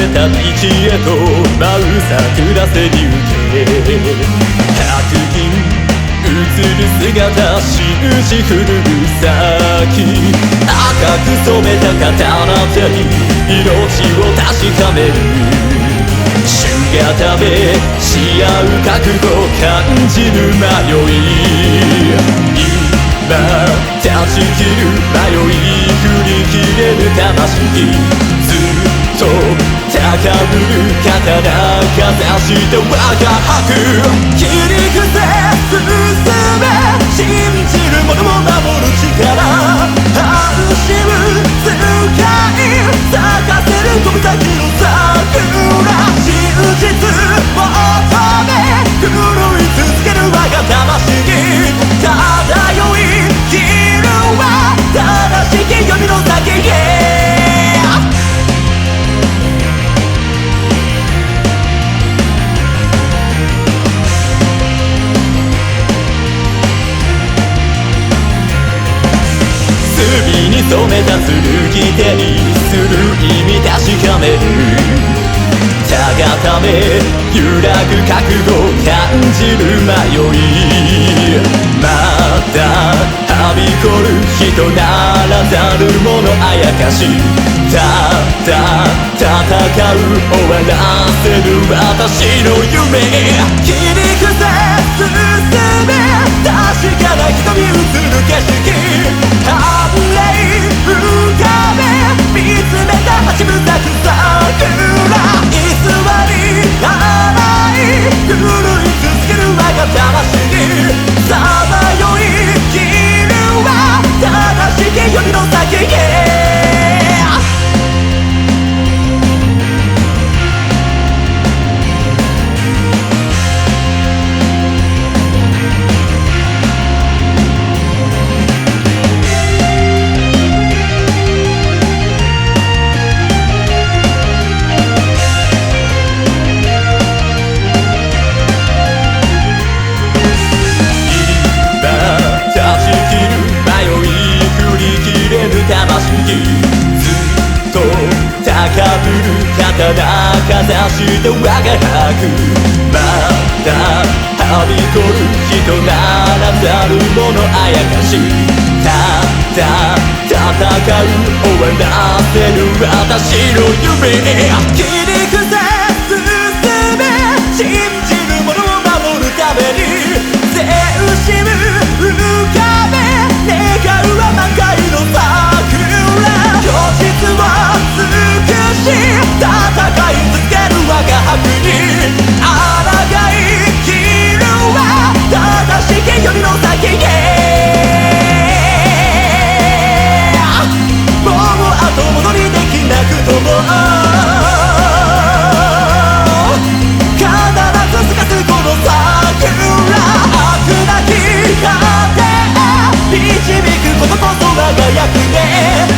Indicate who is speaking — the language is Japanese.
Speaker 1: た道へと舞う桜背に受け白銀映る姿信じ振る先赤く染めた刀手に命を確かめる週が食べし合う覚悟感じる迷い今断ち切る迷い振り切れる魂ずっと高ぶる刀かざして我が吐く切り伏せ進め信じる者を守る力安心使い咲かせるこの先の桜真実求め狂い続ける我が魂漂い切るは正しき読みの先へ墨に染めた剣手にする意味確かめる高め揺らぐ覚悟感じる迷いまたはびこる人ならざる者あやかしただ戦う終わらせる私の夢切り伏せ進め確かな瞳映る景色淡麗浮かべ見つめた八分咲く桜偽り甘い狂い続ける我が魂さまよい切るは正しき読みの先へずっと高ぶる刀かざして我が吐くまたはびこる人ならざる者あやかしただ戦う終わらせる私の夢切り伏せ進め信じる者を守るために全身浮かべ願うは満開の桜実は美しい戦い続ける我が白に抗い切るは正しき読みの先へもう後戻りできなくとも必ず咲かすこの桜飽くなき果て導くことこそ我が役目